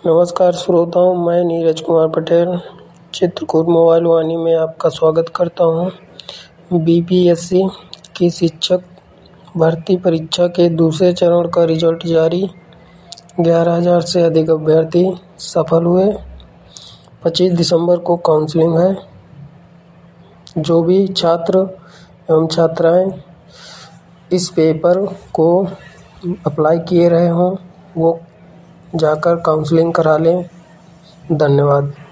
नमस्कार श्रोताओं, मैं नीरज कुमार पटेल चित्रकूट मोबाइल वाणी में आपका स्वागत करता हूं। बीपीएससी की शिक्षक भर्ती परीक्षा के दूसरे चरण का रिजल्ट जारी। 11,000 से अधिक अभ्यर्थी सफल हुए। 25 दिसंबर को काउंसलिंग है। जो भी छात्र एवं छात्राएं इस पेपर को अप्लाई किए रहे हों वो जाकर काउंसलिंग करा लें। धन्यवाद।